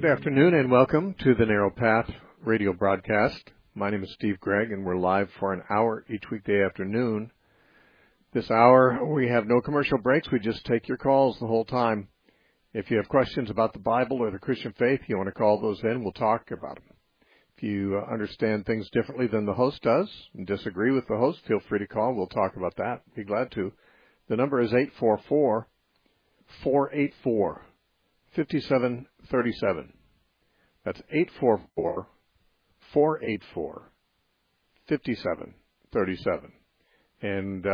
afternoon and welcome to the Narrow Path radio broadcast. My name is Steve Gregg and we're live for an hour each weekday afternoon. This hour we have no commercial breaks. We just take your calls the whole time. If you have questions about the Bible or the Christian faith, you want to call those in, we'll talk about them. If you understand things differently than the host does and disagree with the host, feel free to call. We'll talk about that. Be glad to. The number is 844-484-5737. That's 844-484-5737. And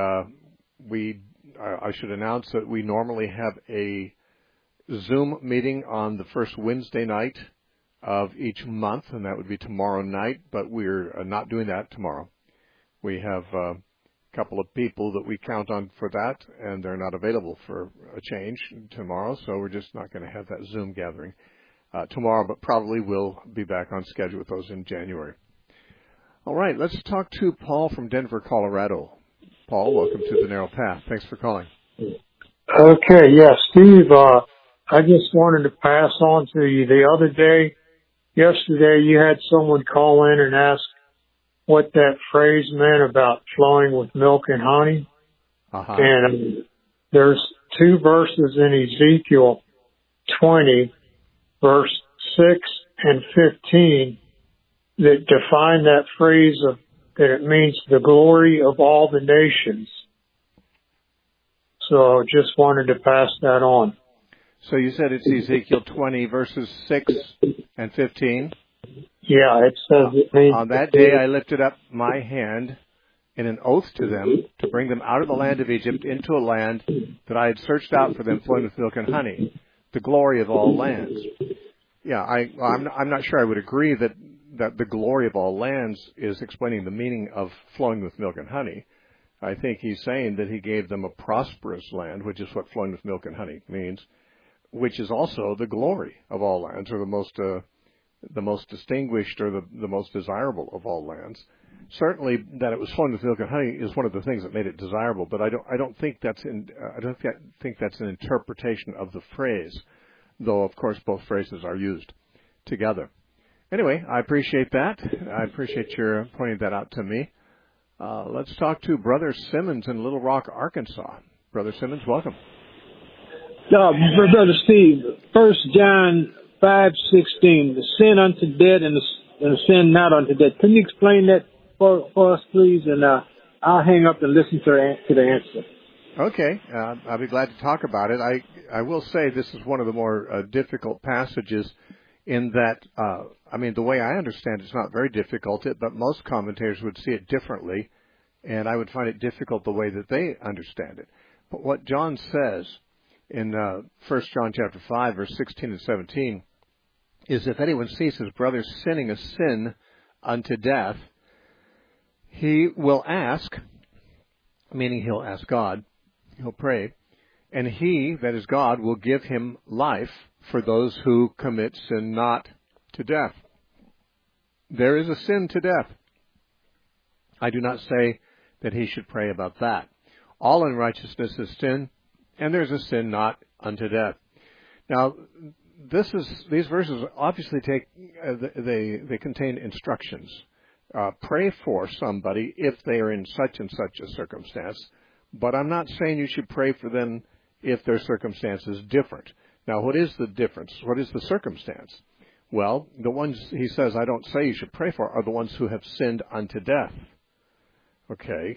I should announce that we normally have a Zoom meeting on the first Wednesday night of each month, and that would be tomorrow night, but we're not doing that tomorrow. We have a couple of people that we count on for that, and they're not available for a change tomorrow, so we're just not going to have that Zoom gathering tomorrow, but probably we'll be back on schedule with those in January. All right, let's talk to Paul from Denver, Colorado. Paul, welcome to the Narrow Path. Thanks for calling. Okay, yeah, Steve, I just wanted to pass on to you the other day. Yesterday, you had someone call in and ask what that phrase meant about flowing with milk and honey. Uh-huh. And there's two verses in Ezekiel 20, verse 6 and 15, that define that phrase of that it means the glory of all the nations. So just wanted to pass that on. So you said it's Ezekiel 20, verses 6 and 15? Yeah, it says it means... On that day I lifted up my hand in an oath to them to bring them out of the land of Egypt into a land that I had searched out for them, flowing with milk and honey, the glory of all lands. Yeah, I'm not sure I would agree that the glory of all lands is explaining the meaning of flowing with milk and honey. I think he's saying that he gave them a prosperous land, which is what flowing with milk and honey means, which is also the glory of all lands, or the most distinguished or the most desirable of all lands. Certainly, that it was flowing with milk and honey is one of the things that made it desirable. But I don't think that's an interpretation of the phrase, though of course both phrases are used together. Anyway, I appreciate that. I appreciate your pointing that out to me. Let's talk to Brother Simmons in Little Rock, Arkansas. Brother Simmons, welcome. Brother Steve, 1 John 5:16, the sin unto death and the sin not unto death. Can you explain that for us, please? And I'll hang up and listen to the answer. Okay, I'll be glad to talk about it. I will say this is one of the more difficult passages in that, the way I understand it's not very difficult, but most commentators would see it differently, and I would find it difficult the way that they understand it. But what John says in 1 John chapter 5, verse 16 and 17, is if anyone sees his brother sinning a sin unto death, he will ask, meaning he'll ask God, he'll pray, and he, that is God, will give him life for those who commit sin not to death. There is a sin to death. I do not say that he should pray about that. All unrighteousness is sin, and there's a sin not unto death. Now, these verses obviously they contain instructions. Pray for somebody if they are in such and such a circumstance, but I'm not saying you should pray for them if their circumstance is different. Now, what is the difference? What is the circumstance? Well, the ones he says I don't say you should pray for are the ones who have sinned unto death. Okay,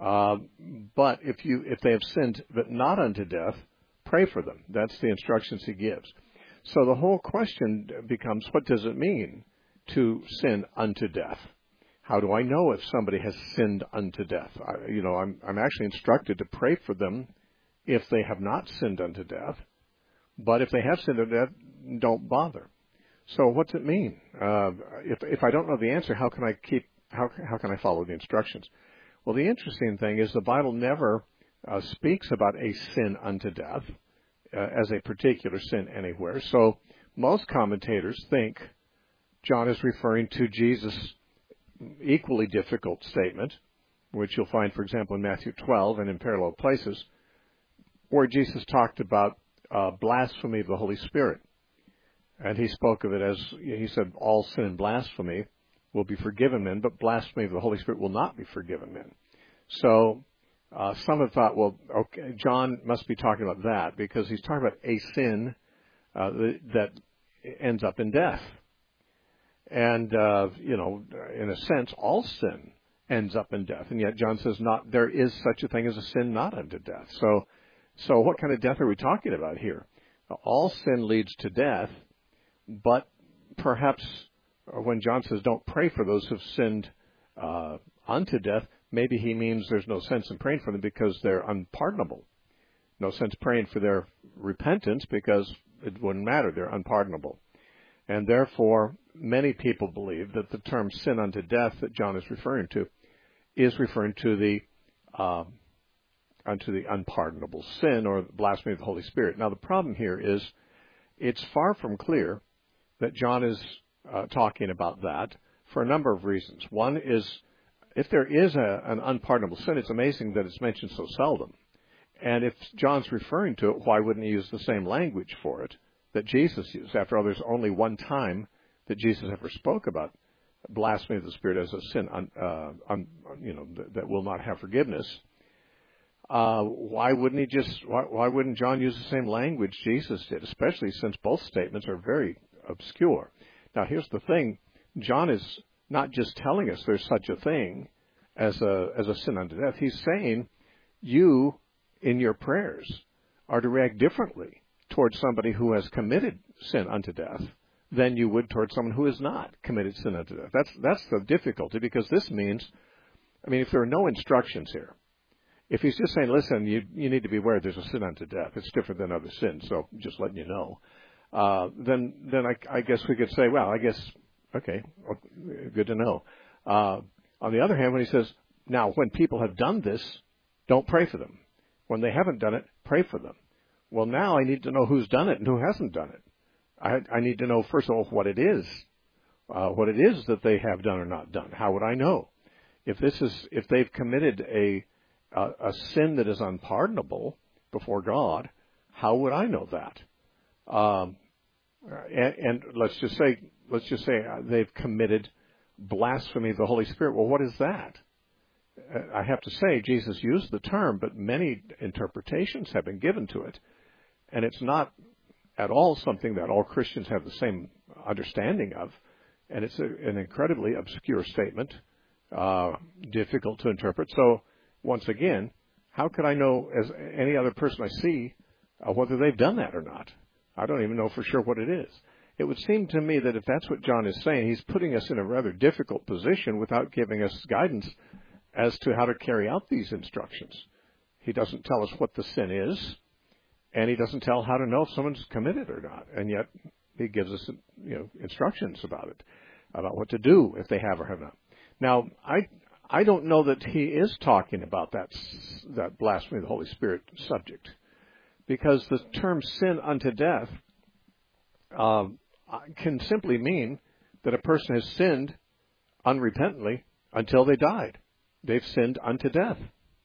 but if they have sinned but not unto death, pray for them. That's the instructions he gives. So the whole question becomes, what does it mean to sin unto death? How do I know if somebody has sinned unto death? I'm actually instructed to pray for them if they have not sinned unto death. But if they have sinned unto death, don't bother. So what's it mean? If I don't know the answer, how can I follow the instructions? Well, the interesting thing is the Bible never speaks about a sin unto death as a particular sin anywhere. So most commentators think John is referring to Jesus' equally difficult statement, which you'll find, for example, in Matthew 12 and in parallel places, where Jesus talked about blasphemy of the Holy Spirit. And he spoke of it as, he said, all sin and blasphemy will be forgiven men, but blasphemy of the Holy Spirit will not be forgiven men. So some have thought, well, okay, John must be talking about that because he's talking about a sin that ends up in death. And, in a sense, all sin ends up in death. And yet John says there is such a thing as a sin not unto death. So what kind of death are we talking about here? All sin leads to death, but perhaps when John says don't pray for those who've sinned unto death, maybe he means there's no sense in praying for them because they're unpardonable. No sense praying for their repentance because it wouldn't matter. They're unpardonable. And therefore, many people believe that the term sin unto death that John is referring to is referring to the unto the unpardonable sin or blasphemy of the Holy Spirit. Now, the problem here is it's far from clear that John is talking about that for a number of reasons. One is, if there is an unpardonable sin, it's amazing that it's mentioned so seldom. And if John's referring to it, why wouldn't he use the same language for it that Jesus used? After all, there's only one time that Jesus ever spoke about blasphemy of the Spirit as a sin, that will not have forgiveness. Why wouldn't John use the same language Jesus did, especially since both statements are very obscure? Now, here's the thing. John is not just telling us there's such a thing as a sin unto death. He's saying you, in your prayers, are to react differently towards somebody who has committed sin unto death than you would towards someone who has not committed sin unto death. That's the difficulty, because this means, if there are no instructions here, if he's just saying, listen, you need to be aware there's a sin unto death, it's different than other sins, so just letting you know, then I guess we could say, well, okay, good to know. On the other hand, when he says, now, when people have done this, don't pray for them. When they haven't done it, pray for them. Well, now I need to know who's done it and who hasn't done it. I need to know, first of all, what it is that they have done or not done. How would I know? If they've committed a sin that is unpardonable before God, how would I know that? And let's just say they've committed blasphemy of the Holy Spirit. Well, what is that? I have to say, Jesus used the term, but many interpretations have been given to it. And it's not at all something that all Christians have the same understanding of. And it's an incredibly obscure statement, difficult to interpret. So, once again, how could I know, as any other person I see, whether they've done that or not? I don't even know for sure what it is. It would seem to me that if that's what John is saying, he's putting us in a rather difficult position without giving us guidance as to how to carry out these instructions. He doesn't tell us what the sin is, and he doesn't tell how to know if someone's committed or not. And yet he gives us, instructions about it, about what to do if they have or have not. Now, I don't know that he is talking about that blasphemy of the Holy Spirit subject, because the term sin unto death can simply mean that a person has sinned unrepentantly until they died. They've sinned unto death.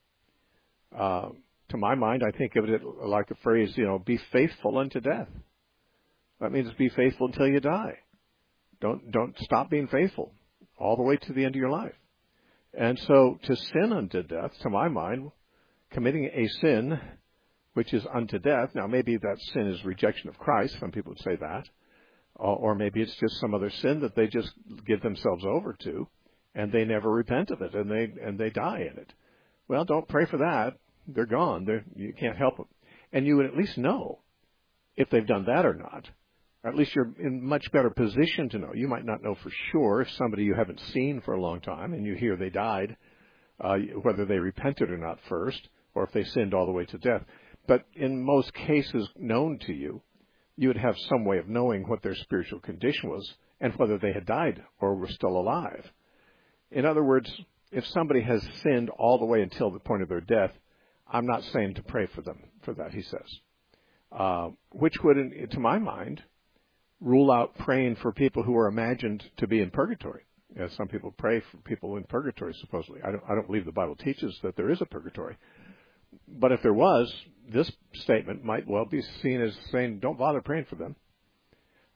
To my mind, I think of it like the phrase, be faithful unto death. That means be faithful until you die. Don't stop being faithful all the way to the end of your life. And so to sin unto death, to my mind, committing a sin which is unto death. Now, maybe that sin is rejection of Christ. Some people would say that. Or maybe it's just some other sin that they just give themselves over to, and they never repent of it, and they die in it. Well, don't pray for that. They're gone. You can't help them. And you would at least know if they've done that or not. Or at least you're in much better position to know. You might not know for sure if somebody you haven't seen for a long time and you hear they died, whether they repented or not first, or if they sinned all the way to death. But in most cases known to you, you would have some way of knowing what their spiritual condition was and whether they had died or were still alive. In other words, if somebody has sinned all the way until the point of their death, I'm not saying to pray for them for that, he says. Which would, to my mind, rule out praying for people who are imagined to be in purgatory. As some people pray for people in purgatory, supposedly. I don't believe the Bible teaches that there is a purgatory. But if there was, this statement might well be seen as saying, don't bother praying for them.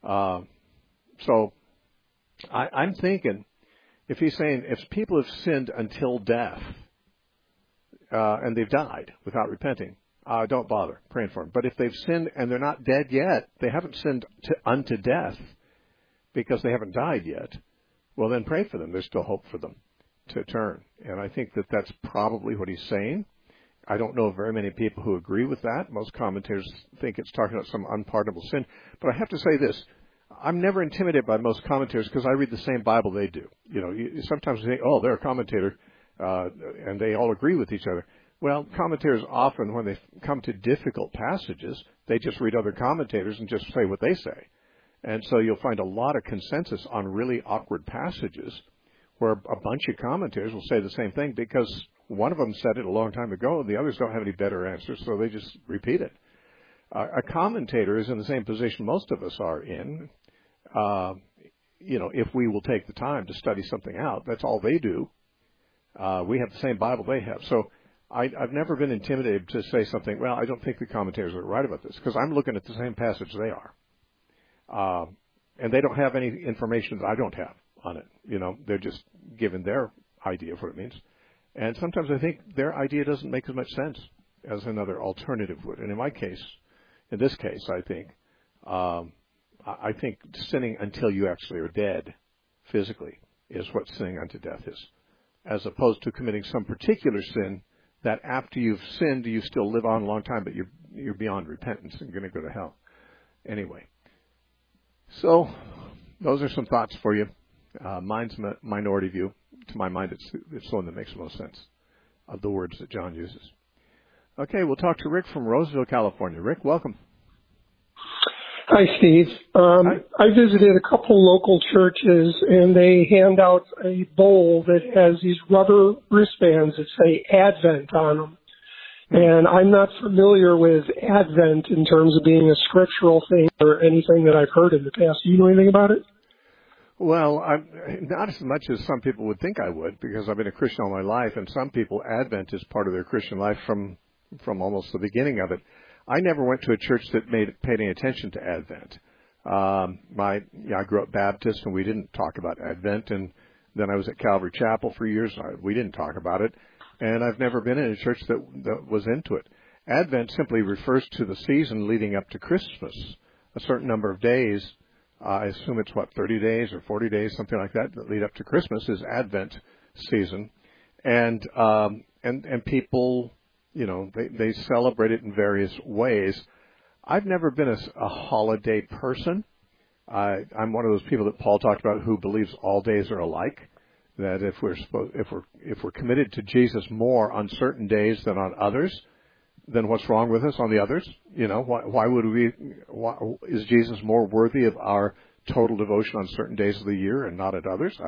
So I'm thinking, if he's saying if people have sinned until death and they've died without repenting, don't bother praying for them. But if they've sinned and they're not dead yet, they haven't sinned unto death because they haven't died yet, well, then pray for them. There's still hope for them to turn. And I think that that's probably what he's saying. I don't know very many people who agree with that. Most commentators think it's talking about some unpardonable sin. But I have to say this. I'm never intimidated by most commentators because I read the same Bible they do. You know, sometimes they say, oh, they're a commentator, and they all agree with each other. Well, commentators often, when they come to difficult passages, they just read other commentators and just say what they say. And so you'll find a lot of consensus on really awkward passages where a bunch of commentators will say the same thing because one of them said it a long time ago and the others don't have any better answers, so they just repeat it. A commentator is in the same position most of us are in. You know, if we will take the time to study something out, that's all they do. We have the same Bible they have. So I've never been intimidated to say something, well, I don't think the commentators are right about this, because I'm looking at the same passage they are. And they don't have any information that I don't have on it. You know, they're just given their idea of what it means. And sometimes I think their idea doesn't make as much sense as another alternative would. And in my case, in this case, I think sinning until you actually are dead physically is what sinning unto death is, as opposed to committing some particular sin that after you've sinned, you still live on a long time, but you're beyond repentance and going to go to hell. Anyway, so those are some thoughts for you. Mine's a minority view. To my mind, it's the one that makes the most sense of the words that John uses. Okay, we'll talk to Rick from Roseville, California. Rick, welcome. Hi, Steve. I visited a couple local churches, and they hand out a bowl that has these rubber wristbands that say Advent on them. And I'm not familiar with Advent in terms of being a scriptural thing or anything that I've heard in the past. Do you know anything about it? Well, not as much as some people would think I would, because I've been a Christian all my life, and some people, Advent is part of their Christian life from almost the beginning of it. I never went to a church that paid any attention to Advent. I grew up Baptist, and we didn't talk about Advent, and then I was at Calvary Chapel for years. We didn't talk about it, and I've never been in a church that was into it. Advent simply refers to the season leading up to Christmas, a certain number of days. I assume it's 30 days or 40 days, something like that lead up to Christmas is Advent season, and people, you know, they celebrate it in various ways. I've never been a holiday person. I'm one of those people that Paul talked about who believes all days are alike. That if we're committed to Jesus more on certain days than on others, then what's wrong with us on the others? You know, why is Jesus more worthy of our total devotion on certain days of the year and not at others?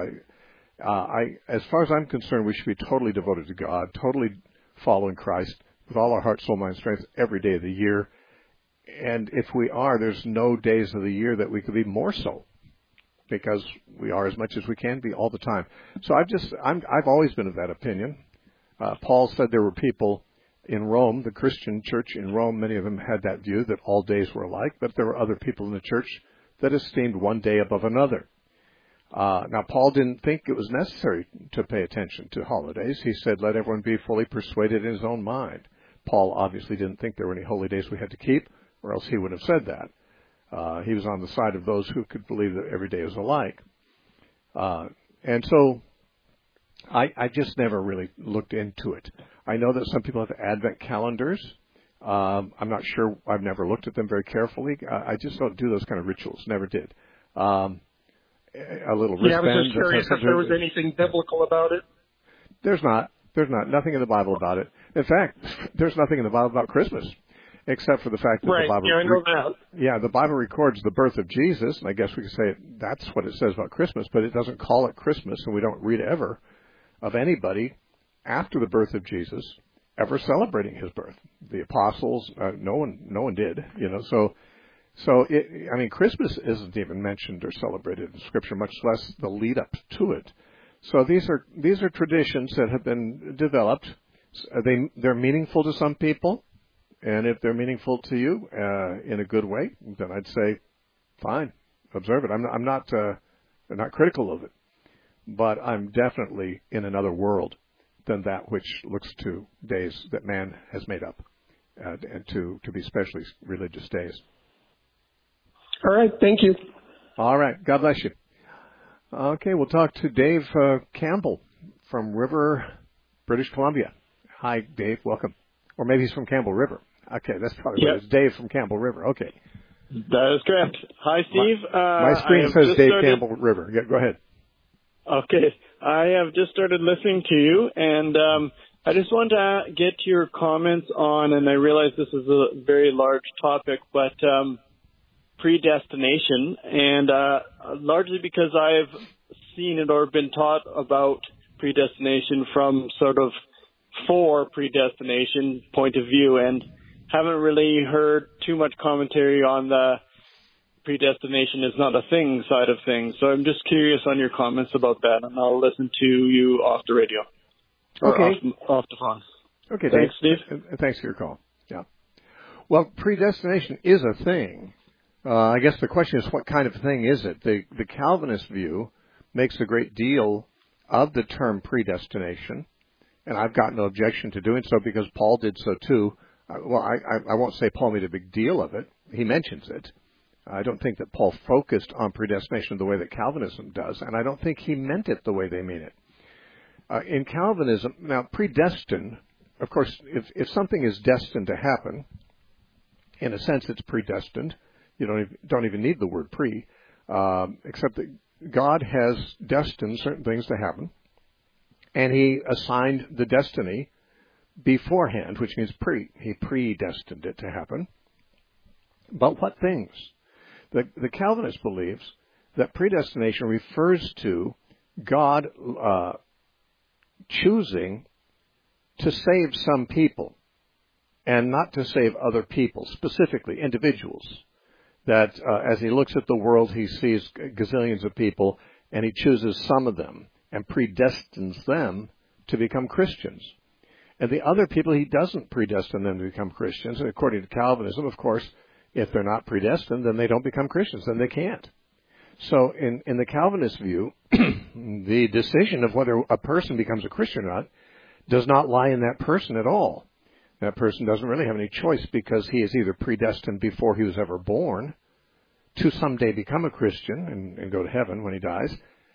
As far as I'm concerned, we should be totally devoted to God, totally following Christ with all our heart, soul, mind, strength every day of the year. And if we are, there's no days of the year that we could be more so, because we are as much as we can be all the time. So I've always been of that opinion. Paul said there were people in Rome, the Christian church in Rome, many of them had that view that all days were alike, but there were other people in the church that esteemed one day above another. Now, Paul didn't think it was necessary to pay attention to holidays. He said, let everyone be fully persuaded in his own mind. Paul obviously didn't think there were any holy days we had to keep, or else he would have said that. He was on the side of those who could believe that every day was alike. And so I just never really looked into it. I know that some people have Advent calendars. I'm not sure. I've never looked at them very carefully. I just don't do those kind of rituals. Never did. A little wristband. Yeah, I was just curious if there was anything biblical about it. There's not. There's not. Nothing in the Bible about it. In fact, there's nothing in the Bible about Christmas, except for the fact that the Bible. Yeah, I know that. Yeah, the Bible records the birth of Jesus, and I guess we could say that's what it says about Christmas, but it doesn't call it Christmas, and we don't read ever of anybody after the birth of Jesus ever celebrating his birth. The apostles, no one did, you know. So Christmas isn't even mentioned or celebrated in Scripture, much less the lead up to it. So these are traditions that have been developed. They're meaningful to some people, and if they're meaningful to you in a good way, then I'd say, fine. observe it. I'm not critical of it, but I'm definitely in another world than that which looks to days that man has made up, and to be specially religious days. All right. Thank you. All right. God bless you. Okay, we'll talk to Dave Campbell from River, British Columbia. Hi, Dave. Welcome. Or maybe he's from Campbell River. Okay, that's probably what it is. Dave from Campbell River. Okay. That is correct. Hi, Steve. My screen says Dave Campbell River. Yeah, go ahead. Okay. I have just started listening to you, and I just wanted to get your comments on, and I realize this is a very large topic, but predestination, and largely because I've seen it or been taught about predestination from sort of for predestination point of view, and haven't really heard too much commentary on the predestination is not a thing side of things. So I'm just curious on your comments about that, and I'll listen to you off the radio. Okay. Off the phone. Okay, thanks, Dave. Steve. Thanks for your call. Yeah. Well, predestination is a thing. I guess the question is, what kind of thing is it? The Calvinist view makes a great deal of the term predestination, and I've got no objection to doing so because Paul did so too. Well, I won't say Paul made a big deal of it. He mentions it. I don't think that Paul focused on predestination the way that Calvinism does, and I don't think he meant it the way they mean it. In Calvinism, now predestined, of course, if something is destined to happen, in a sense it's predestined. You don't even need the word pre, except that God has destined certain things to happen, and He assigned the destiny beforehand, which means pre. He predestined it to happen. But what things? The Calvinist believes that predestination refers to God choosing to save some people and not to save other people, specifically individuals. That as He looks at the world, He sees gazillions of people, and He chooses some of them and predestines them to become Christians. And the other people, He doesn't predestine them to become Christians. And according to Calvinism, of course, if they're not predestined, then they don't become Christians, then they can't. So in the Calvinist view, the decision of whether a person becomes a Christian or not does not lie in that person at all. That person doesn't really have any choice because he is either predestined before he was ever born to someday become a Christian and go to heaven when he dies,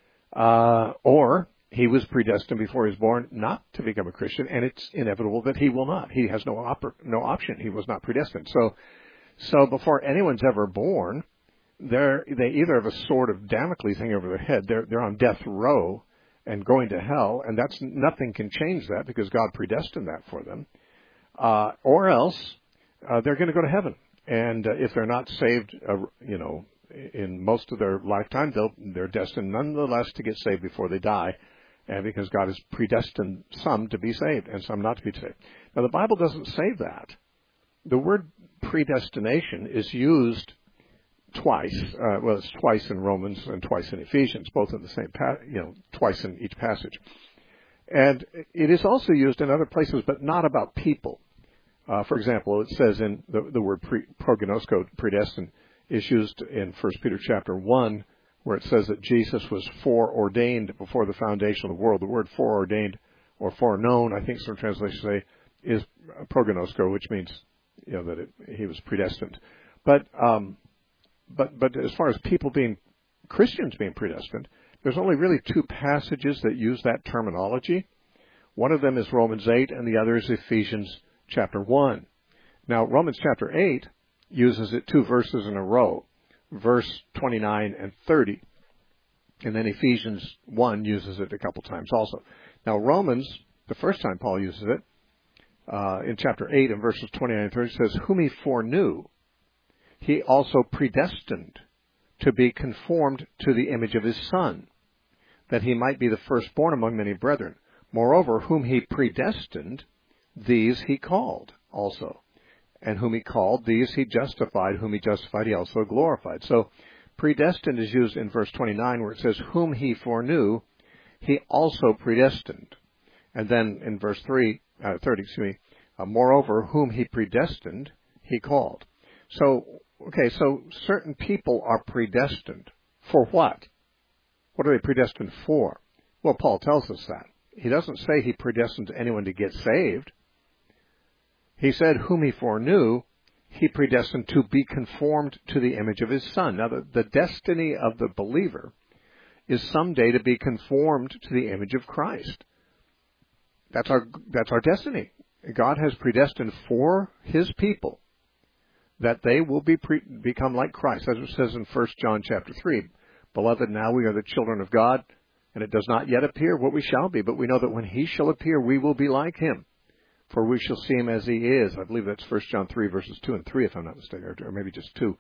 or he was predestined before he was born not to become a Christian, and it's inevitable that he will not. He has no option. He was not predestined. So before anyone's ever born, they either have a sword of Damocles hanging over their head. They're on death row and going to hell, and that's nothing can change that because God predestined that for them. Or else they're going to go to heaven, and if they're not saved, in most of their lifetime, they're destined nonetheless to get saved before they die, and because God has predestined some to be saved and some not to be saved. Now, the Bible doesn't say that. The word predestination is used twice. It's twice in Romans and twice in Ephesians, both in the same, twice in each passage. And it is also used in other places, but not about people. For example, it says in the word prognosko, predestined, is used in 1 Peter chapter 1, where it says that Jesus was foreordained before the foundation of the world. The word foreordained or foreknown, I think some translations say, is prognosko, which means that he was predestined. But as far as people Christians being predestined, there's only really two passages that use that terminology. One of them is Romans 8, and the other is Ephesians chapter 1. Now, Romans chapter 8 uses it two verses in a row, verse 29 and 30. And then Ephesians 1 uses it a couple times also. Now, Romans, the first time Paul uses it, in chapter 8 and verses 29 and 30, says, whom he foreknew, he also predestined to be conformed to the image of his Son, that he might be the firstborn among many brethren. Moreover, whom he predestined, these he called also. And whom he called, these he justified. Whom he justified, he also glorified. So predestined is used in verse 29 where it says, whom he foreknew, he also predestined. And then in verse 30, moreover, whom he predestined, he called. So okay, so certain people are predestined. For what? What are they predestined for? Well, Paul tells us that. He doesn't say he predestined anyone to get saved. He said, whom he foreknew, he predestined to be conformed to the image of his Son. Now, the destiny of the believer is someday to be conformed to the image of Christ. That's our destiny. God has predestined for his people that they will become like Christ. As it says in 1 John chapter 3, Beloved, now we are the children of God, and it does not yet appear what we shall be, but we know that when he shall appear, we will be like him, for we shall see him as he is. I believe that's 1 John 3, verses 2 and 3, if I'm not mistaken, or maybe just 2.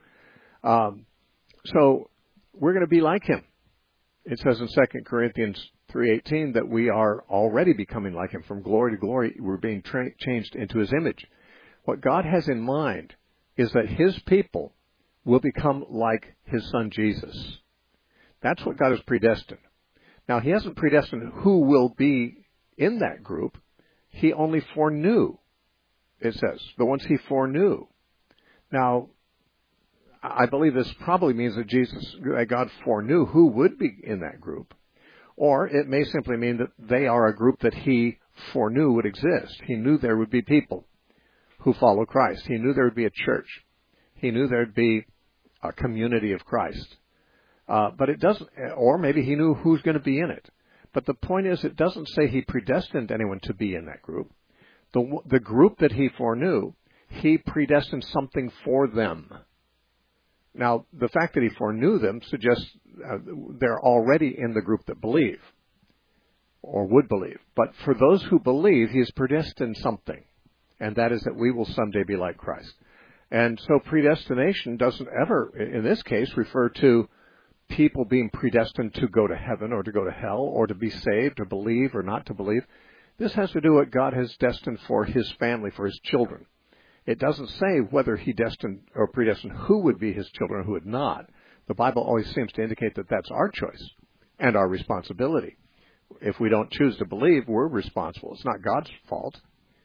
So we're going to be like him. It says in 2 Corinthians 3:18 that we are already becoming like him. From glory to glory, we're being changed into his image. What God has in mind is that his people will become like his Son Jesus. That's what God has predestined. Now, he hasn't predestined who will be in that group. He only foreknew, it says, the ones he foreknew. Now, I believe this probably means that God foreknew who would be in that group. Or it may simply mean that they are a group that he foreknew would exist. He knew there would be people who follow Christ. He knew there would be a church. He knew there would be a community of Christ. But it doesn't, or maybe he knew who's going to be in it. But the point is, it doesn't say he predestined anyone to be in that group. The group that he foreknew, he predestined something for them. Now, the fact that he foreknew them suggests they're already in the group that believe, or would believe. But for those who believe, he has predestined something, and that is that we will someday be like Christ. And so predestination doesn't ever, in this case, refer to people being predestined to go to heaven or to go to hell or to be saved or believe or not to believe. This has to do with what God has destined for his family, for his children. It doesn't say whether he destined or predestined who would be his children and who would not. The Bible always seems to indicate that that's our choice and our responsibility. If we don't choose to believe, we're responsible. It's not God's fault.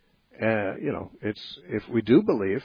If we do believe,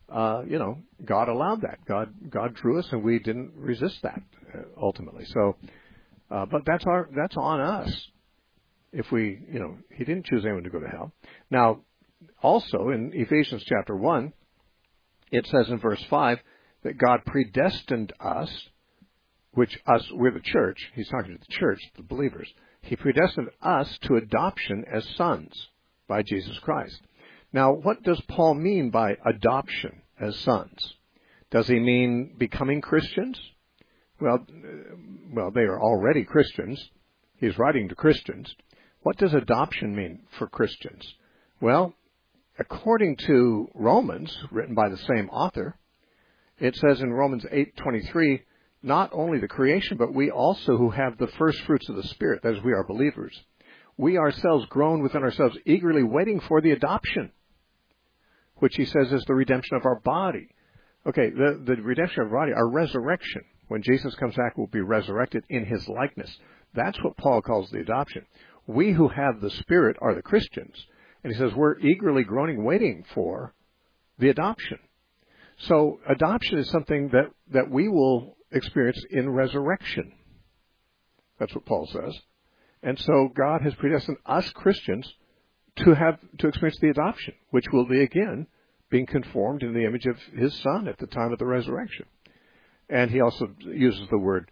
God allowed that. God drew us, and we didn't resist that ultimately. So, but that's on us. If we, he didn't choose anyone to go to hell. Now, also in Ephesians chapter 1, it says in verse 5 that God predestined us, we're the church. He's talking to the church, the believers. He predestined us to adoption as sons by Jesus Christ. Now, what does Paul mean by adoption as sons? Does he mean becoming Christians? Well, they are already Christians. He's writing to Christians. What does adoption mean for Christians? Well, according to Romans, written by the same author, it says in Romans 8:23, not only the creation, but we also who have the first fruits of the Spirit, that is, we are believers, we ourselves groan within ourselves, eagerly waiting for the adoption, which he says is the redemption of our body. Okay, the redemption of our body, our resurrection. When Jesus comes back, we'll be resurrected in his likeness. That's what Paul calls the adoption. We who have the Spirit are the Christians. And he says we're eagerly groaning, waiting for the adoption. So adoption is something that we will experience in resurrection. That's what Paul says. And so God has predestined us Christians to experience the adoption, which will be, again, being conformed in the image of his Son at the time of the resurrection. And he also uses the word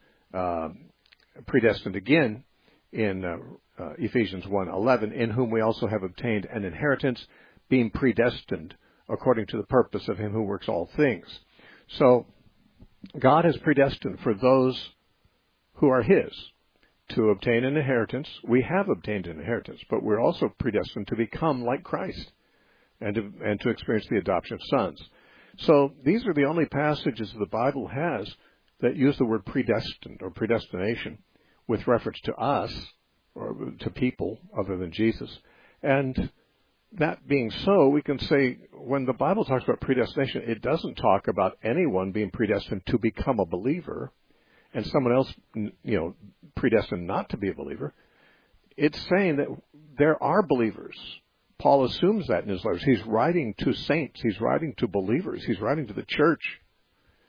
predestined again in Ephesians 1:11, in whom we also have obtained an inheritance, being predestined according to the purpose of him who works all things. So God has predestined for those who are his to obtain an inheritance. We have obtained an inheritance, but we're also predestined to become like Christ and to experience the adoption of sons. So these are the only passages the Bible has that use the word predestined or predestination with reference to us or to people other than Jesus. And that being so, we can say when the Bible talks about predestination, it doesn't talk about anyone being predestined to become a believer and someone else, predestined not to be a believer. It's saying that there are believers. Paul assumes that in his letters. He's writing to saints. He's writing to believers. He's writing to the church.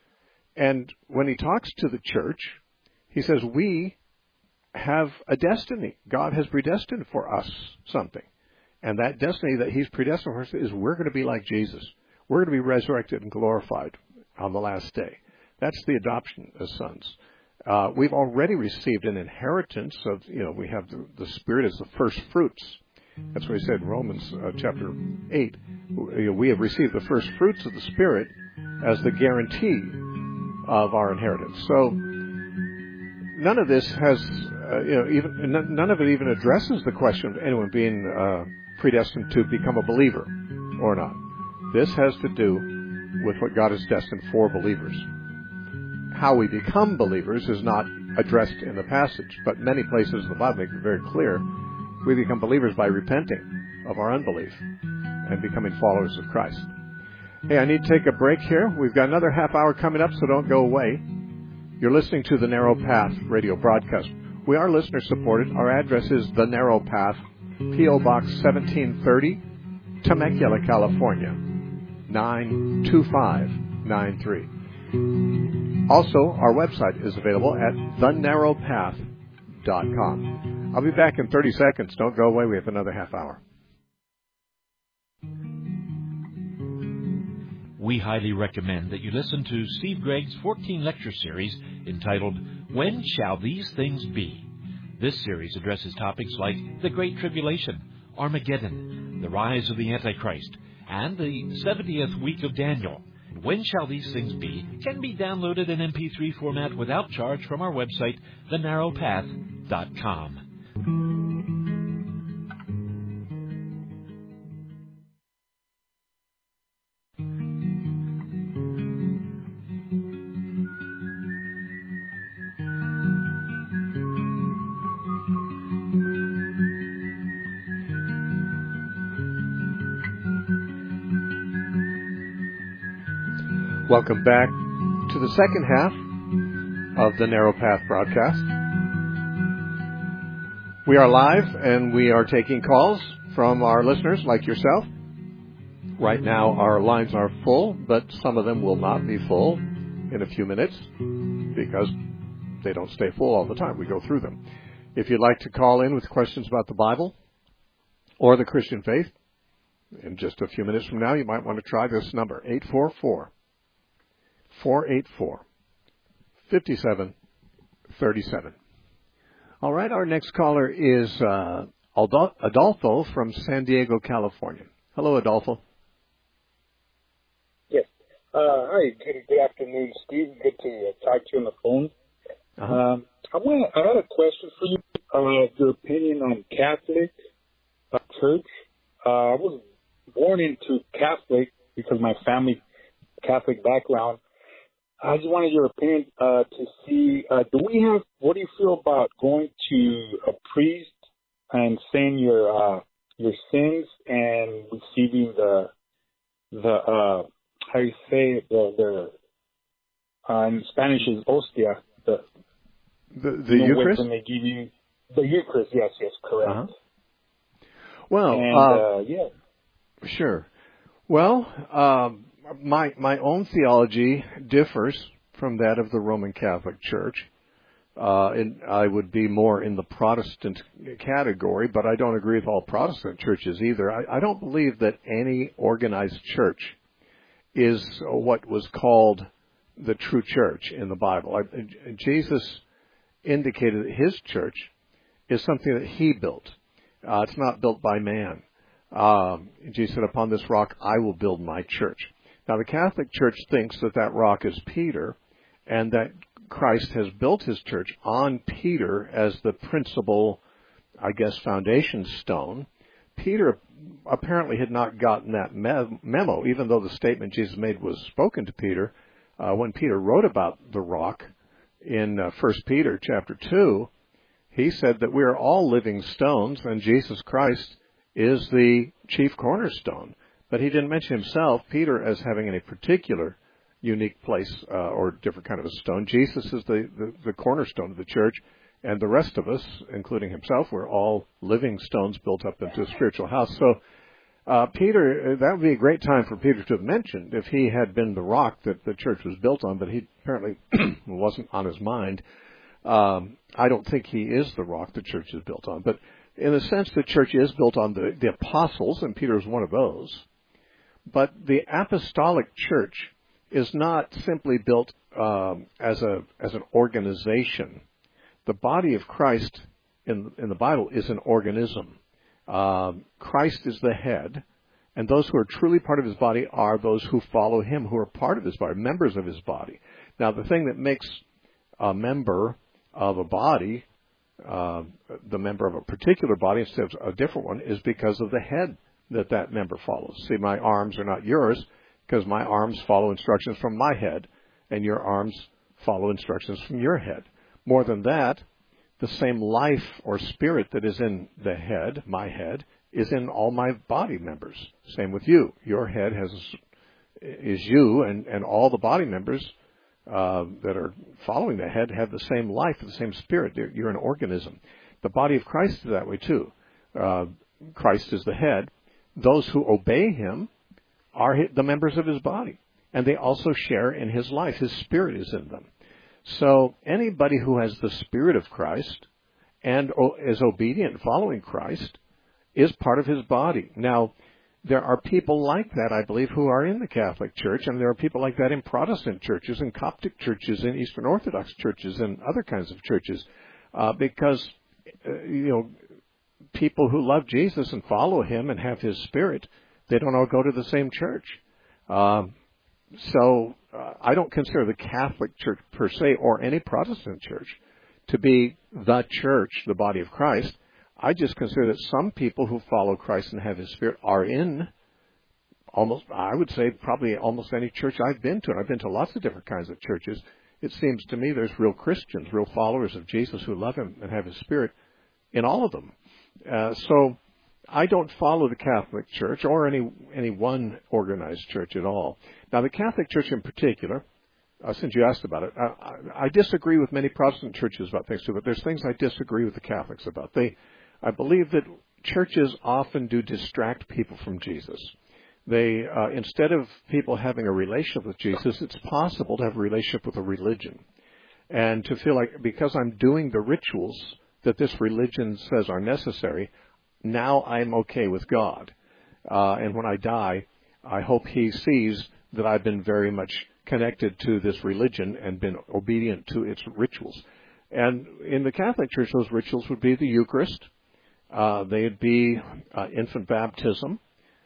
And when he talks to the church, he says, we have a destiny. God has predestined for us something. And that destiny that he's predestined for us is we're going to be like Jesus. We're going to be resurrected and glorified on the last day. That's the adoption as sons. We've already received an inheritance of, we have the Spirit as the first fruits. That's what he said in Romans chapter 8. We have received the first fruits of the Spirit as the guarantee of our inheritance. So none of this has, none of it even addresses the question of anyone being predestined to become a believer or not. This has to do with what God has destined for believers. How we become believers is not addressed in the passage, but many places in the Bible make it very clear. We become believers by repenting of our unbelief and becoming followers of Christ. Hey, I need to take a break here. We've got another half hour coming up, so don't go away. You're listening to the Narrow Path radio broadcast. We are listener supported. Our address is The Narrow Path, P.O. Box 1730, Temecula, California, 92593. Also, our website is available at thenarrowpath.com. I'll be back in 30 seconds. Don't go away. We have another half hour. We highly recommend that you listen to Steve Gregg's 14-lecture series entitled, When Shall These Things Be? This series addresses topics like the Great Tribulation, Armageddon, the rise of the Antichrist, and the 70th week of Daniel. When Shall These Things Be can be downloaded in MP3 format without charge from our website, thenarrowpath.com. Welcome back to the second half of the Narrow Path broadcast. We are live and we are taking calls from our listeners like yourself. Right now our lines are full, but some of them will not be full in a few minutes because they don't stay full all the time. We go through them. If you'd like to call in with questions about the Bible or the Christian faith, in just a few minutes from now, you might want to try this number, 844-484-5737. All right, our next caller is Adolfo from San Diego, California. Hello, Adolfo. Yes. Hi, good afternoon, Steve. Good to talk to you on the phone. Uh-huh. I had a question for you, your opinion on Catholic church. I was born into Catholic because my family Catholic background. I just wanted your opinion to see, what do you feel about going to a priest and saying your sins and receiving the how you say it, in Spanish is hostia, the Eucharist? When they give you the Eucharist, yes, correct. Uh-huh. Well, and, yeah. Sure. Well, my own theology differs from that of the Roman Catholic Church. I would be more in the Protestant category, but I don't agree with all Protestant churches either. I don't believe that any organized church is what was called the true church in the Bible. Jesus indicated that his church is something that he built. It's not built by man. Jesus said, upon this rock I will build my church. Now, the Catholic Church thinks that that rock is Peter, and that Christ has built his church on Peter as the principal, foundation stone. Peter apparently had not gotten that memo, even though the statement Jesus made was spoken to Peter. When Peter wrote about the rock in 1 Peter chapter 2, he said that we are all living stones, and Jesus Christ is the chief cornerstone. But he didn't mention himself, Peter, as having any particular unique place or different kind of a stone. Jesus is the cornerstone of the church, and the rest of us, including himself, we're all living stones built up into a spiritual house. So Peter, that would be a great time for Peter to have mentioned if he had been the rock that the church was built on, but he apparently wasn't on his mind. I don't think he is the rock the church is built on, but in a sense the church is built on the apostles, and Peter is one of those. But the apostolic church is not simply built as an organization. The body of Christ in the Bible is an organism. Christ is the head, and those who are truly part of his body are those who follow him, who are part of his body, members of his body. Now, the thing that makes a member of a body, the member of a particular body instead of a different one, is because of the head that member follows. See, my arms are not yours because my arms follow instructions from my head, and your arms follow instructions from your head. More than that, the same life or spirit that is in the head, my head, is in all my body members. Same with you. Your head is you, and all the body members that are following the head have the same life, the same spirit. You're an organism. The body of Christ is that way too. Christ is the head. Those who obey him are the members of his body, and they also share in his life. His spirit is in them. So anybody who has the Spirit of Christ and is obedient following Christ is part of his body. Now, there are people like that, I believe, who are in the Catholic Church, and there are people like that in Protestant churches, in Coptic churches, in Eastern Orthodox churches, and other kinds of churches, because, people who love Jesus and follow him and have his Spirit, they don't all go to the same church. So I don't consider the Catholic Church per se or any Protestant church to be the church, the body of Christ. I just consider that some people who follow Christ and have his Spirit are in probably almost any church I've been to. And I've been to lots of different kinds of churches. It seems to me there's real Christians, real followers of Jesus who love him and have his Spirit in all of them. So I don't follow the Catholic Church or any one organized church at all. Now, the Catholic Church in particular, since you asked about it, I disagree with many Protestant churches about things too, but there's things I disagree with the Catholics about. I believe that churches often do distract people from Jesus. They, instead of people having a relationship with Jesus, it's possible to have a relationship with a religion. And to feel like because I'm doing the rituals that this religion says are necessary, now I'm okay with God. And when I die, I hope he sees that I've been very much connected to this religion and been obedient to its rituals. And in the Catholic Church, those rituals would be the Eucharist. They'd be infant baptism,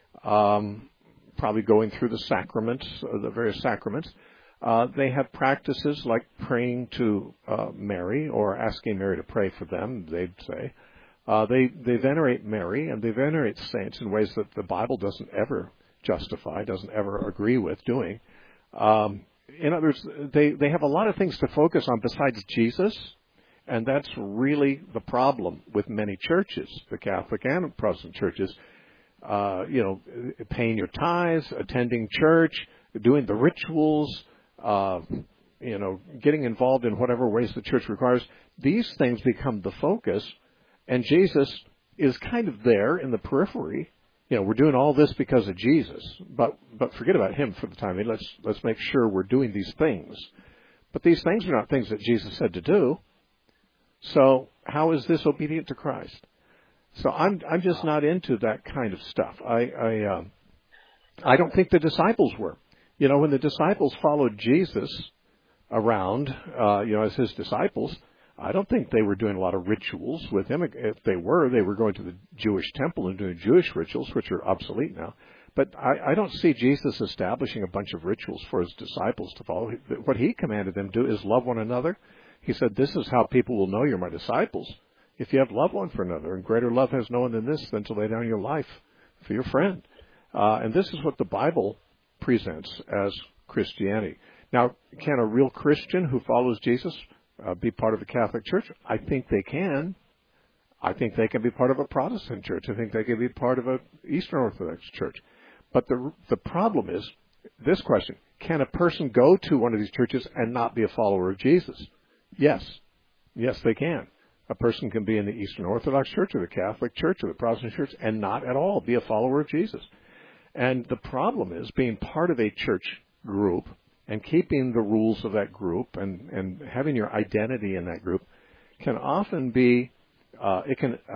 probably going through the sacraments, the various sacraments. They have practices like praying to Mary or asking Mary to pray for them, they'd say. They venerate Mary and they venerate saints in ways that the Bible doesn't ever justify, doesn't ever agree with doing. In other words, they have a lot of things to focus on besides Jesus, and that's really the problem with many churches, the Catholic and Protestant churches. Paying your tithes, attending church, doing the rituals, getting involved in whatever ways the church requires. These things become the focus, and Jesus is kind of there in the periphery. We're doing all this because of Jesus, but forget about him for the time being. Let's make sure we're doing these things. But these things are not things that Jesus said to do. So how is this obedient to Christ? So I'm just not into that kind of stuff. I don't think the disciples were. When the disciples followed Jesus around, as his disciples, I don't think they were doing a lot of rituals with him. If they were going to the Jewish temple and doing Jewish rituals, which are obsolete now. But I don't see Jesus establishing a bunch of rituals for his disciples to follow. What he commanded them to do is love one another. He said, this is how people will know you're my disciples, if you have love one for another. And greater love has no one than this, than to lay down your life for your friend. And this is what the Bible presents as Christianity. Now, can a real Christian who follows Jesus be part of the Catholic Church? I think they can. I think they can be part of a Protestant church. I think they can be part of an Eastern Orthodox church. But the problem is this question: can a person go to one of these churches and not be a follower of Jesus? Yes, they can. A person can be in the Eastern Orthodox Church or the Catholic Church or the Protestant Church and not at all be a follower of Jesus. And the problem is being part of a church group and keeping the rules of that group and having your identity in that group can often be, it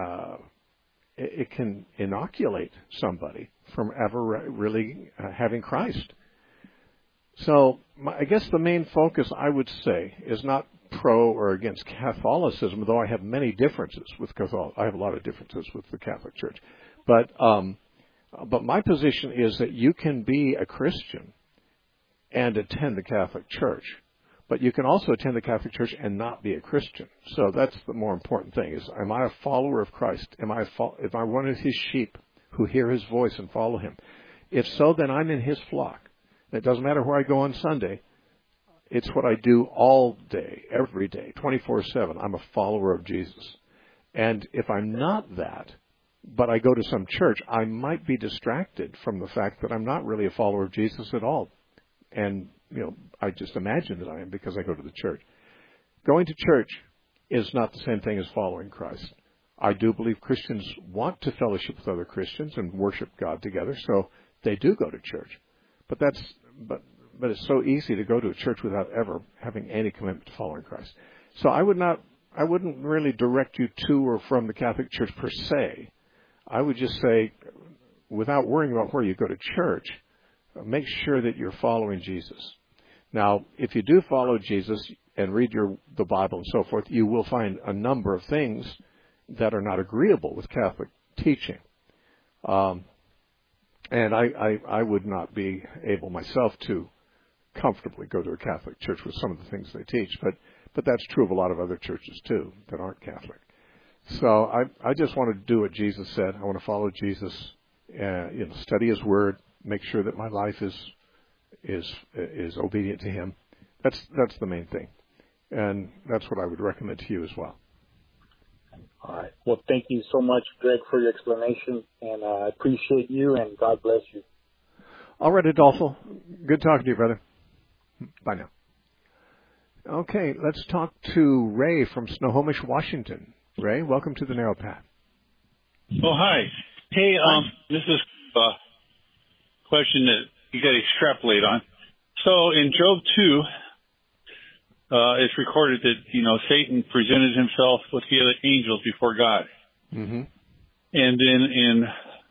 can inoculate somebody from ever really having Christ. So I guess the main focus, I would say, is not pro or against Catholicism, though I have many differences with I have a lot of differences with the Catholic Church. But my position is that you can be a Christian and attend the Catholic Church, but you can also attend the Catholic Church and not be a Christian. So that's the more important thing: is am I a follower of Christ? Am I one of His sheep who hear His voice and follow Him? If so, then I'm in His flock. It doesn't matter where I go on Sunday. It's what I do all day, every day, 24/7. I'm a follower of Jesus. And if I'm not that, but I go to some church, I might be distracted from the fact that I'm not really a follower of Jesus at all. And, I just imagine that I am because I go to the church. Going to church is not the same thing as following Christ. I do believe Christians want to fellowship with other Christians and worship God together, so they do go to church. But it's so easy to go to a church without ever having any commitment to following Christ. So I wouldn't really direct you to or from the Catholic Church per se. I would just say, without worrying about where you go to church, make sure that you're following Jesus. Now, if you do follow Jesus and read the Bible and so forth, you will find a number of things that are not agreeable with Catholic teaching. And I would not be able myself to comfortably go to a Catholic church with some of the things they teach, but that's true of a lot of other churches too that aren't Catholic. So I just want to do what Jesus said. I want to follow Jesus, study His Word, make sure that my life is obedient to Him. That's the main thing, and that's what I would recommend to you as well. All right. Well, thank you so much, Greg, for your explanation, and I appreciate you, and God bless you. All right, Adolfo. Good talking to you, brother. Bye now. Okay, let's talk to Ray from Snohomish, Washington. Ray, welcome to the Narrow Path. Oh, hi. Hey, this is a question that you got to extrapolate on. So in Job 2, it's recorded that, Satan presented himself with the other angels before God. Mm-hmm. And then in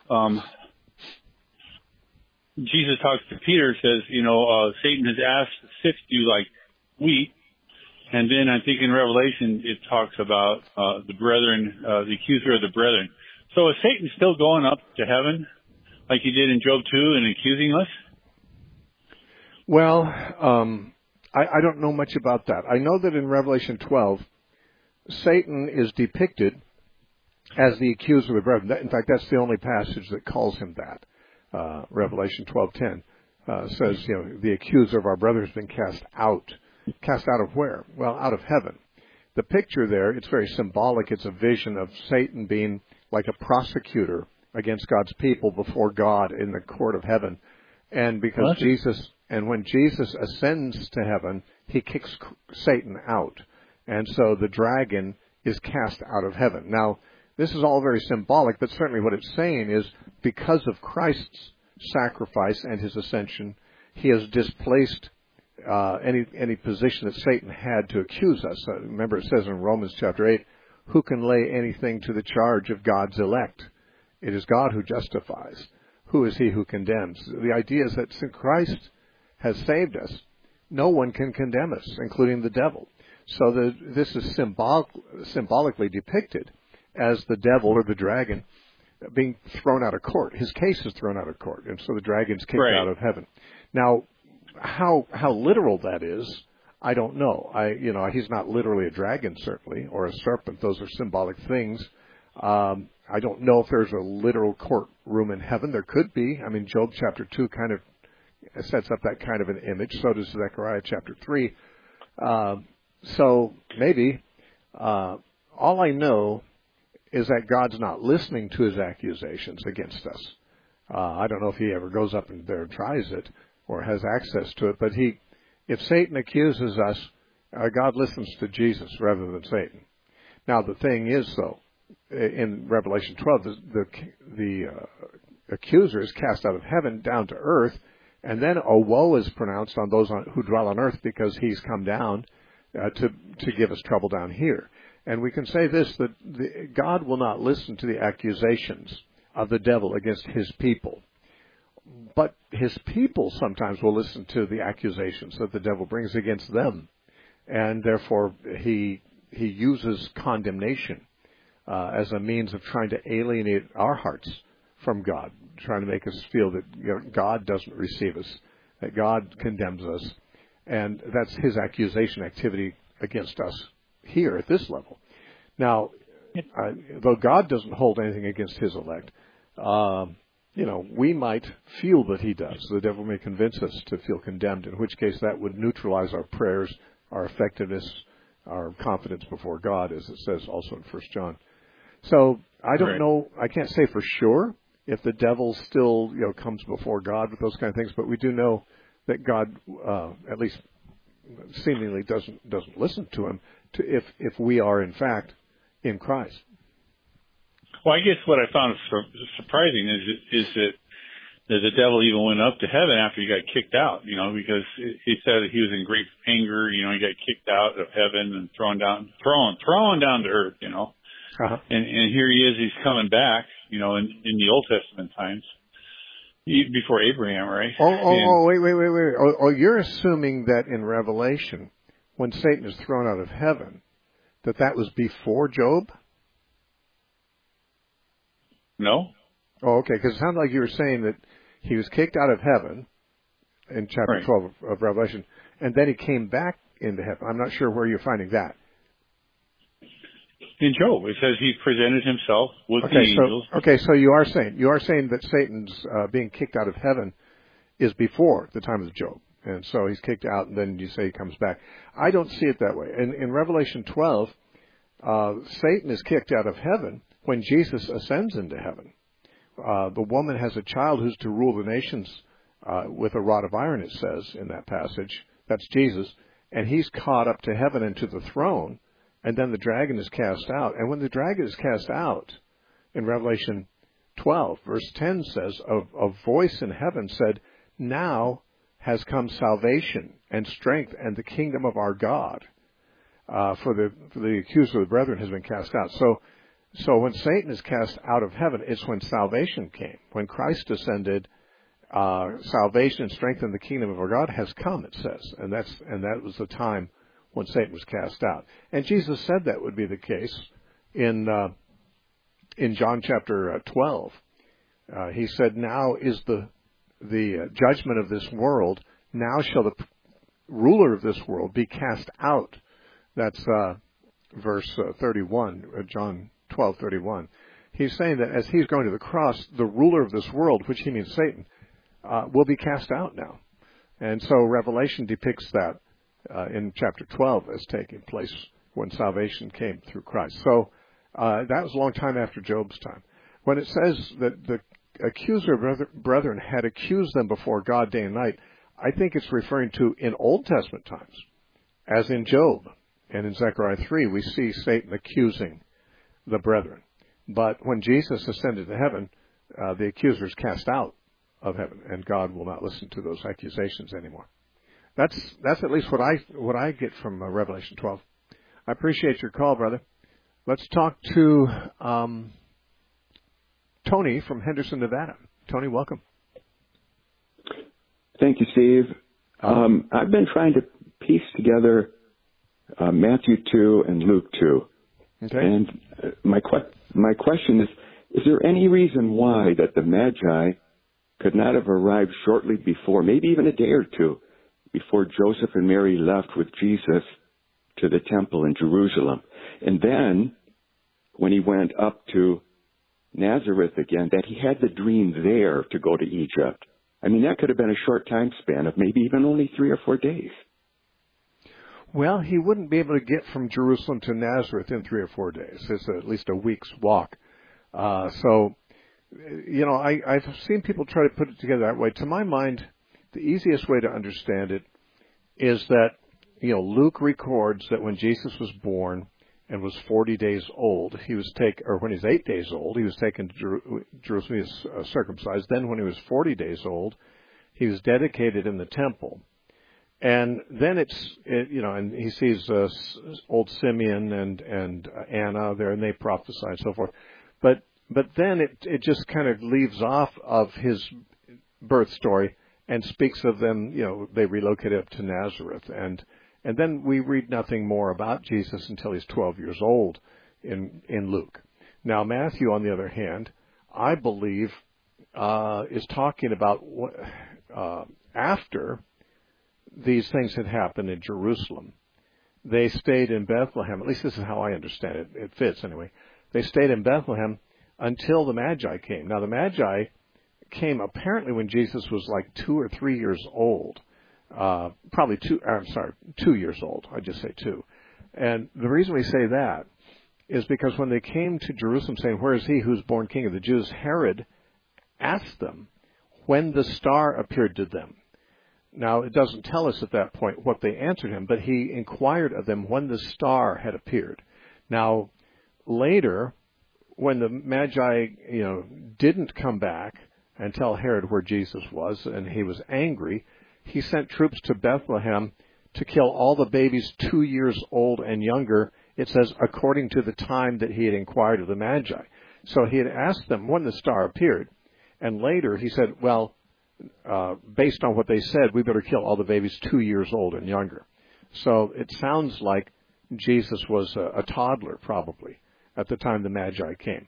Jesus talks to Peter, says, Satan has asked to sift you like wheat. And then I think in Revelation it talks about the brethren, the accuser of the brethren. So is Satan still going up to heaven like he did in Job 2 and accusing us? Well, I don't know much about that. I know that in Revelation 12, Satan is depicted as the accuser of the brethren. In fact, that's the only passage that calls him that. Revelation 12:10 says, the accuser of our brother has been cast out. Cast out of where? Well, out of heaven. The picture there, it's very symbolic. It's a vision of Satan being like a prosecutor against God's people before God in the court of heaven. And because when Jesus ascends to heaven, He kicks Satan out. And so the dragon is cast out of heaven. Now, this is all very symbolic, but certainly what it's saying is because of Christ's sacrifice and His ascension, He has displaced any position that Satan had to accuse us. Remember, it says in Romans chapter 8, who can lay anything to the charge of God's elect? It is God who justifies. Who is He who condemns? The idea is that since Christ has saved us, no one can condemn us, including the devil. So this is symbolically depicted as the devil or the dragon being thrown out of court. His case is thrown out of court, and so the dragon's kicked out of heaven. Now, how literal that is, I don't know. He's not literally a dragon, certainly, or a serpent. Those are symbolic things. I don't know if there's a literal courtroom in heaven. There could be. I mean, Job chapter 2 kind of sets up that kind of an image. So does Zechariah chapter 3. So maybe. All I know is that God's not listening to His accusations against us. I don't know if He ever goes up in there and tries it or has access to it, but if Satan accuses us, God listens to Jesus rather than Satan. Now, the thing is, though, in Revelation 12, the accuser is cast out of heaven down to earth, and then a woe is pronounced on those who dwell on earth because he's come down to give us trouble down here. And we can say this, that God will not listen to the accusations of the devil against his people. But his people sometimes will listen to the accusations that the devil brings against them. And therefore, he uses condemnation as a means of trying to alienate our hearts from God, trying to make us feel that God doesn't receive us, that God condemns us. And that's his accusation activity against us here at this level. Now, though God doesn't hold anything against his elect, we might feel that he does. The devil may convince us to feel condemned, in which case that would neutralize our prayers, our effectiveness, our confidence before God, as it says also in 1 John. So I don't know, I can't say for sure if the devil still comes before God with those kind of things, but we do know that God at least seemingly doesn't listen to him if we are in fact in Christ. Well, I guess what I found surprising is that the devil even went up to heaven after he got kicked out, because he said that he was in great anger, he got kicked out of heaven and thrown down to earth, Uh-huh. And here he is, he's coming back, in the Old Testament times, before Abraham, right? Wait. Oh, you're assuming that in Revelation, when Satan is thrown out of heaven, that was before Job? No. Oh, okay, because it sounded like you were saying that he was kicked out of heaven in chapter 12 of Revelation, and then he came back into heaven. I'm not sure where you're finding that. In Job, it says he presented himself with the angels. So you are saying that Satan's being kicked out of heaven is before the time of Job, and so he's kicked out, and then you say he comes back. I don't see it that way. In Revelation 12, Satan is kicked out of heaven when Jesus ascends into heaven. The woman has a child who's to rule the nations with a rod of iron, it says in that passage. That's Jesus. And he's caught up to heaven and to the throne, and then the dragon is cast out. And when the dragon is cast out, in Revelation 12, verse 10 says, a voice in heaven said, "Now has come salvation and strength and the kingdom of our God, for the accuser of the brethren has been cast out." So when Satan is cast out of heaven, it's when salvation came. When Christ ascended, salvation and strength in the kingdom of our God has come, it says. And that was the time when Satan was cast out. And Jesus said that would be the case in John chapter 12. He said, "Now is the judgment of this world. Now shall the ruler of this world be cast out." That's verse 31, John 12:31. He's saying that as he's going to the cross, the ruler of this world, which he means Satan, will be cast out now. And so Revelation depicts that in chapter 12 as taking place when salvation came through Christ. So that was a long time after Job's time. When it says that the accuser of brethren had accused them before God day and night, I think it's referring to in Old Testament times, as in Job. And in Zechariah 3, we see Satan accusing the brethren. But when Jesus ascended to heaven, the accuser is cast out of heaven, and God will not listen to those accusations anymore. That's at least what I get from Revelation 12. I appreciate your call, brother. Let's talk to Tony from Henderson, Nevada. Tony, welcome. Thank you, Steve. I've been trying to piece together Matthew 2 and Luke 2. Okay. And my question is there any reason why that the Magi could not have arrived shortly before, maybe even a day or two, before Joseph and Mary left with Jesus to the temple in Jerusalem? And then, when he went up to Nazareth again, that he had the dream there to go to Egypt. I mean, that could have been a short time span of maybe even only 3 or 4 days. Well, he wouldn't be able to get from Jerusalem to Nazareth in 3 or 4 days. It's at least a week's walk. I've seen people try to put it together that way. To my mind, the easiest way to understand it is that, Luke records that when Jesus was born, and was 40 days old. When he was 8 days old, he was taken to Jerusalem. He was circumcised. Then when he was 40 days old, he was dedicated in the temple. And then and he sees old Simeon and Anna there, and they prophesy and so forth. But then it just kind of leaves off of his birth story and speaks of them. They relocated up to Nazareth, and then we read nothing more about Jesus until he's 12 years old in Luke. Now Matthew, on the other hand, I believe is talking about after these things had happened in Jerusalem. They stayed in Bethlehem. At least this is how I understand it. It fits anyway. They stayed in Bethlehem until the Magi came. Now the Magi came apparently when Jesus was like 2 or 3 years old. Probably 2 years old. I just say 2. And the reason we say that is because when they came to Jerusalem saying, "Where is he who's born King of the Jews?" Herod asked them when the star appeared to them. Now, it doesn't tell us at that point what they answered him, but he inquired of them when the star had appeared. Now, later, when the Magi, didn't come back and tell Herod where Jesus was, and he was angry, he sent troops to Bethlehem to kill all the babies 2 years old and younger, it says, according to the time that he had inquired of the Magi. So he had asked them when the star appeared, and later he said, well, based on what they said, we better kill all the babies 2 years old and younger. So it sounds like Jesus was a toddler, probably, at the time the Magi came,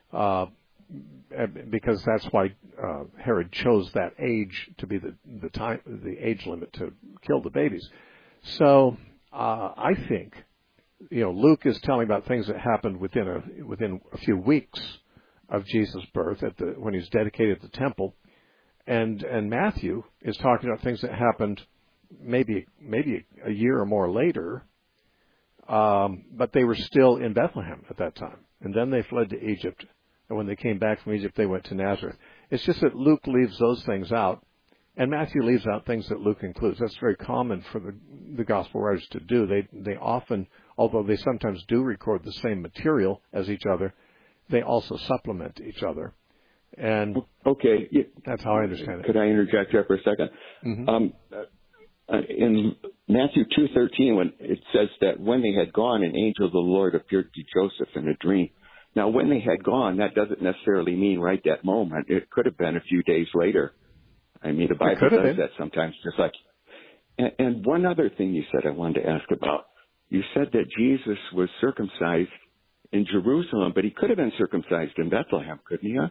because that's why Herod chose that age to be the age limit to kill the babies. So I think, Luke is telling about things that happened within a few weeks of Jesus' birth when he was dedicated at the temple. And Matthew is talking about things that happened maybe a year or more later, but they were still in Bethlehem at that time. And then they fled to Egypt, and when they came back from Egypt, they went to Nazareth. It's just that Luke leaves those things out, and Matthew leaves out things that Luke includes. That's very common for the gospel writers to do. They often, although they sometimes do record the same material as each other, they also supplement each other. And okay, that's how I understand it. Could I interject here for a second? Mm-hmm. In Matthew 2:13, when it says that when they had gone, an angel of the Lord appeared to Joseph in a dream. Now, when they had gone, that doesn't necessarily mean right that moment. It could have been a few days later. I mean, the Bible does that sometimes. Just like, and one other thing you said I wanted to ask about. You said that Jesus was circumcised in Jerusalem, but he could have been circumcised in Bethlehem, couldn't he?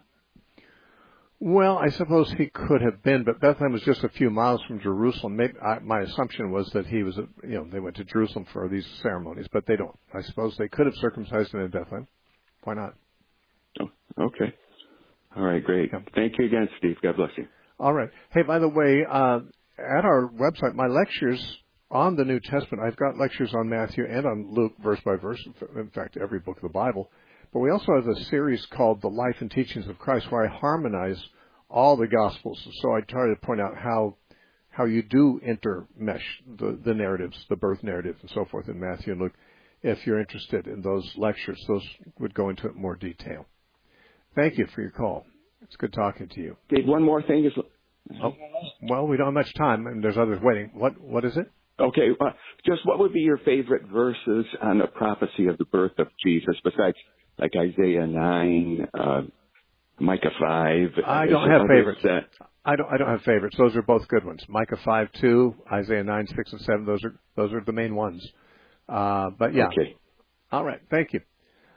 Well, I suppose he could have been, but Bethlehem was just a few miles from Jerusalem. My assumption was that he was, they went to Jerusalem for these ceremonies, but they don't. I suppose they could have circumcised him in Bethlehem. Why not? Oh, okay. All right, great. Yeah. Thank you again, Steve. God bless you. All right. Hey, by the way, at our website, my lectures on the New Testament, I've got lectures on Matthew and on Luke, verse by verse, in fact, every book of the Bible. But we also have a series called The Life and Teachings of Christ, where I harmonize all the Gospels. So I try to point out how you do intermesh the narratives, the birth narrative and so forth in Matthew and Luke. If you're interested in those lectures, those would go into it in more detail. Thank you for your call. It's good talking to you. Dave, one more thing is... well, we don't have much time, and there's others waiting. What is it? Okay, just what would be your favorite verses on the prophecy of the birth of Jesus, besides like Isaiah 9, Micah 5? I don't have favorites. I don't have favorites. Those are both good ones. Micah 5:2, Isaiah 9, 6, and 7. Those are the main ones. But yeah. Okay. All right. Thank you.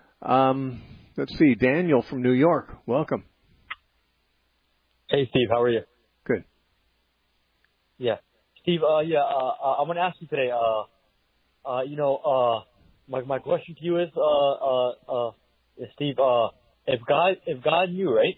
Let's see. Daniel from New York. Welcome. Hey, Steve. How are you? Good. Yeah. Steve, I want to ask you today, my question to you is, Steve, if God knew, right?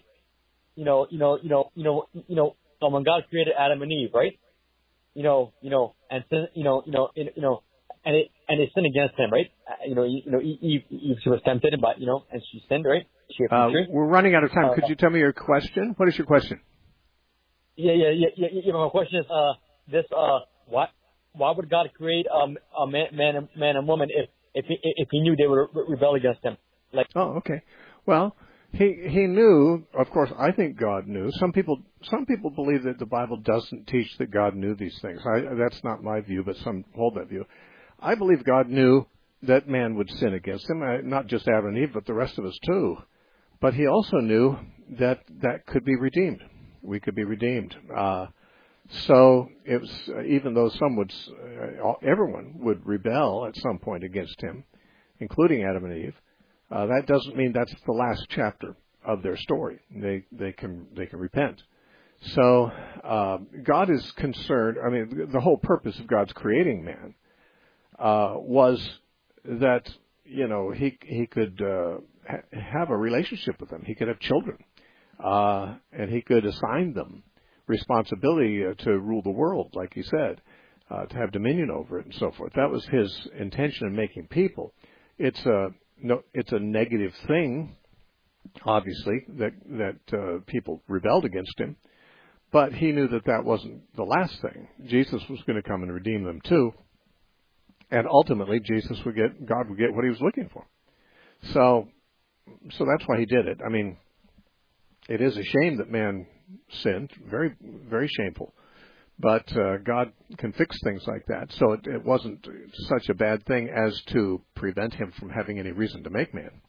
When God created Adam and Eve, right? And sin, and it sinned against him, right? Eve she was tempted, but and she sinned, right? We're running out of time. Could you tell me your question? What is your question? Yeah. My question is, why would God create a man and woman if he knew they would rebel against him. Like. Oh, okay. Well, he knew. Of course, I think God knew. Some people believe that the Bible doesn't teach that God knew these things. That's not my view, but some hold that view. I believe God knew that man would sin against him, not just Adam and Eve, but the rest of us too. But he also knew that could be redeemed. We could be redeemed. So it was, even though everyone would rebel at some point against him, including Adam and Eve, that doesn't mean that's the last chapter of their story. They can repent. So God is concerned. I mean, the whole purpose of God's creating man was that he could have a relationship with them. He could have children, and he could assign them responsibility to rule the world, like he said, to have dominion over it and so forth. That was his intention in making people. It's a negative thing, obviously, that people rebelled against him, but he knew that wasn't the last thing. Jesus was going to come and redeem them too, and ultimately God would get what he was looking for. So that's why he did it. I mean, it is a shame that man sinned, very, very shameful. But God can fix things like that. So it wasn't such a bad thing as to prevent him from having any reason to make man.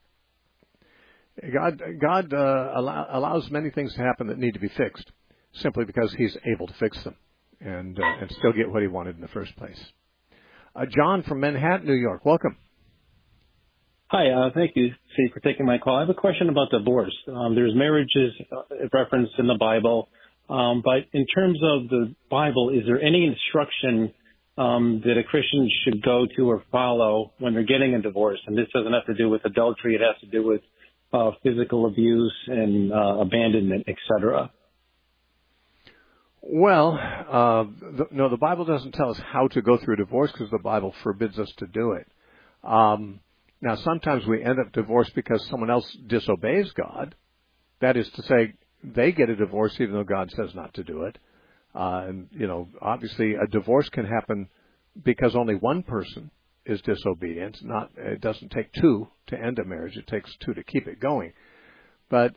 God allows many things to happen that need to be fixed, simply because he's able to fix them and still get what he wanted in the first place. John from Manhattan, New York. Welcome. Hi, thank you, Steve, for taking my call. I have a question about divorce. There's marriages referenced in the Bible, but in terms of the Bible, is there any instruction that a Christian should go to or follow when they're getting a divorce? And this doesn't have to do with adultery; it has to do with physical abuse and abandonment, etc. Well, the Bible doesn't tell us how to go through a divorce because the Bible forbids us to do it. Now, sometimes we end up divorced because someone else disobeys God. That is to say, they get a divorce even though God says not to do it. And obviously a divorce can happen because only one person is disobedient. It doesn't take two to end a marriage. It takes two to keep it going. But,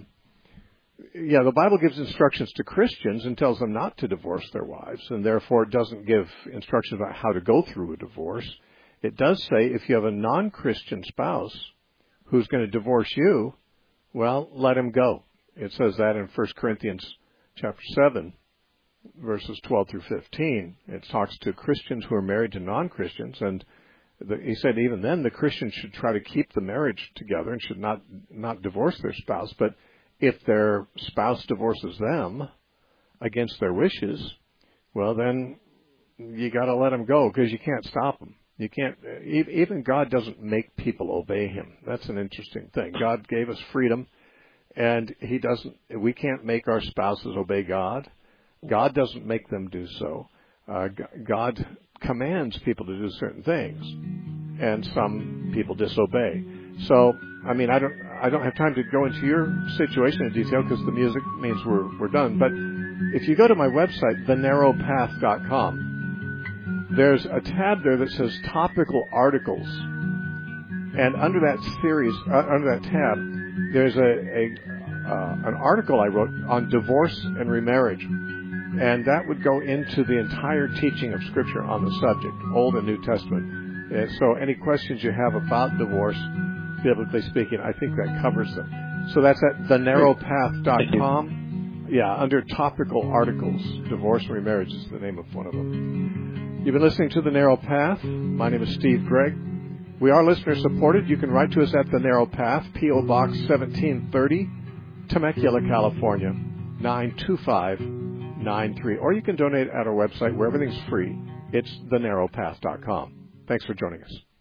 the Bible gives instructions to Christians and tells them not to divorce their wives, and therefore it doesn't give instructions about how to go through a divorce. It does say if you have a non-Christian spouse who's going to divorce you, well, let him go. It says that in 1 Corinthians chapter 7, verses 12 through 15. It talks to Christians who are married to non-Christians, and he said even then the Christians should try to keep the marriage together and should not divorce their spouse. But if their spouse divorces them against their wishes, well, then you got to let them go because you can't stop them. You can't, even God doesn't make people obey him. That's an interesting thing. God gave us freedom, and we can't make our spouses obey God. God doesn't make them do so. God commands people to do certain things, and some people disobey. So, I mean, I don't have time to go into your situation in detail because the music means we're done. But if you go to my website, thenarrowpath.com, there's a tab there that says topical articles, and under that series, under that tab, there's an article I wrote on divorce and remarriage, and that would go into the entire teaching of Scripture on the subject, Old and New Testament. So any questions you have about divorce, biblically speaking, I think that covers them. So that's at thenarrowpath.com. Yeah, under topical articles, divorce and remarriage is the name of one of them. You've been listening to The Narrow Path. My name is Steve Gregg. We are listener supported. You can write to us at The Narrow Path, P.O. Box 1730, Temecula, California, 92593. Or you can donate at our website where everything's free. It's thenarrowpath.com. Thanks for joining us.